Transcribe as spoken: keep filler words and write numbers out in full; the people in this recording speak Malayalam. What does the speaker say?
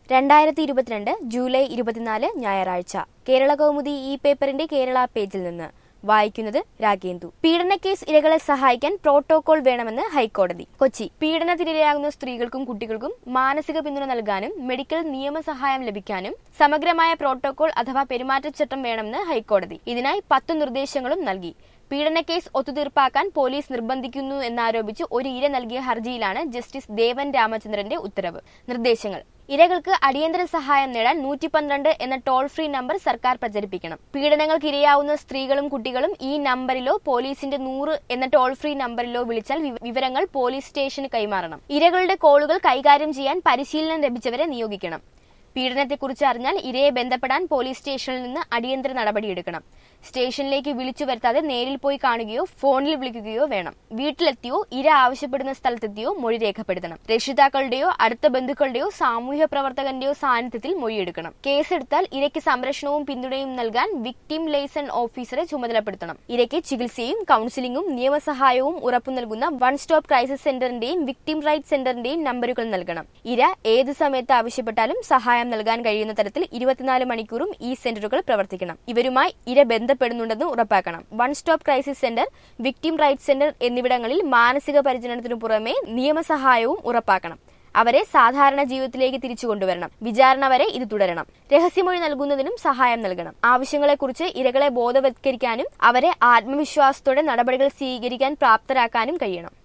രണ്ടായിരത്തി ഇരുപത്തിരണ്ട് ജൂലൈ ഇരുപത്തിനാല് ഞായറാഴ്ച. കേരള കൗമുദി ഈ പേപ്പറിന്റെ കേരള പേജിൽ നിന്ന് വായിക്കുന്നത് രാഗേന്ദു. പീഡനക്കേസ് ഇരകളെ സഹായിക്കാൻ പ്രോട്ടോകോൾ വേണമെന്ന് ഹൈക്കോടതി. കൊച്ചി. പീഡനത്തിനിരയാകുന്ന സ്ത്രീകൾക്കും കുട്ടികൾക്കും മാനസിക പിന്തുണ നൽകാനും മെഡിക്കൽ നിയമസഹായം ലഭിക്കാനും സമഗ്രമായ പ്രോട്ടോകോൾ അഥവാ പെരുമാറ്റച്ചട്ടം വേണമെന്ന് ഹൈക്കോടതി ഇതിനായി പത്തു നിർദ്ദേശങ്ങളും നൽകി. പീഡനക്കേസ് ഒത്തുതീർപ്പാക്കാൻ പോലീസ് നിർബന്ധിക്കുന്നു എന്നാരോപിച്ച് ഒരു ഇര നൽകിയ ഹർജിയിലാണ് ജസ്റ്റിസ് ദേവൻ രാമചന്ദ്രന്റെ ഉത്തരവ്. നിർദ്ദേശങ്ങൾ: ഇരകൾക്ക് അടിയന്തര സഹായം നേടാൻ നൂറ്റി പന്ത്രണ്ട് എന്ന ടോൾ ഫ്രീ നമ്പർ സർക്കാർ പ്രചരിപ്പിക്കണം. പീഡനങ്ങൾക്ക് ഇരയാവുന്ന സ്ത്രീകളും കുട്ടികളും ഈ നമ്പറിലോ പോലീസിന്റെ നൂറ് എന്ന ടോൾ ഫ്രീ നമ്പറിലോ വിളിച്ചാൽ വിവരങ്ങൾ പോലീസ് സ്റ്റേഷന് കൈമാറണം. ഇരകളുടെ കോളുകൾ കൈകാര്യം ചെയ്യാൻ പരിശീലനം ലഭിച്ചവരെ നിയോഗിക്കണം. പീഡനത്തെക്കുറിച്ച് അറിഞ്ഞാൽ ഇരയെ ബന്ധപ്പെടാൻ പോലീസ് സ്റ്റേഷനിൽ നിന്ന് അടിയന്തര നടപടിയെടുക്കണം. സ്റ്റേഷനിലേക്ക് വിളിച്ചു വരുത്താതെ നേരിൽ പോയി കാണുകയോ ഫോണിൽ വിളിക്കുകയോ വേണം. വീട്ടിലെത്തിയോ ഇര ആവശ്യപ്പെടുന്ന സ്ഥലത്തെത്തിയോ മൊഴി രേഖപ്പെടുത്തണം. രക്ഷിതാക്കളുടെയോ അടുത്ത ബന്ധുക്കളുടെയോ സാമൂഹ്യ പ്രവർത്തകന്റെയോ സാന്നിധ്യത്തിൽ മൊഴിയെടുക്കണം. കേസെടുത്താൽ ഇരയ്ക്ക് സംരക്ഷണവും പിന്തുണയും നൽകാൻ വിക്ടിം ലൈസൺ ഓഫീസറെ ചുമതലപ്പെടുത്തണം. ഇരയ്ക്ക് ചികിത്സയും കൌൺസിലിംഗും നിയമസഹായവും ഉറപ്പു നൽകുന്ന വൺ സ്റ്റോപ്പ് ക്രൈസിസ് സെന്ററിന്റെയും വിക്ടിം റൈറ്റ് സെന്ററിന്റെയും നമ്പറുകൾ നൽകണം. ഇര ഏത് സമയത്ത് ആവശ്യപ്പെട്ടാലും സഹായം നൽകാൻ കഴിയുന്ന തരത്തിൽ ഇരുപത്തിനാല് മണിക്കൂറും ഈ സെന്ററുകൾ പ്രവർത്തിക്കണം. ഇവരുമായി ഇര ബന്ധപ്പെടുന്നുണ്ടെന്ന് ഉറപ്പാക്കണം. One stop crisis centre, victim right centre എന്നിവിടങ്ങളിൽ മാനസിക പരിചരണത്തിനു പുറമെ നിയമസഹായവും ഉറപ്പാക്കണം. അവരെ സാധാരണ ജീവിതത്തിലേക്ക് തിരിച്ചു കൊണ്ടുവരണം. വിചാരണ വരെ ഇത് തുടരണം. രഹസ്യമൊഴി നൽകുന്നതിനും സഹായം നൽകണം. ആവശ്യങ്ങളെക്കുറിച്ച് ഇരകളെ ബോധവത്കരിക്കാനും അവരെ ആത്മവിശ്വാസത്തോടെ നടപടികൾ സ്വീകരിക്കാൻ പ്രാപ്തരാക്കാനും കഴിയണം.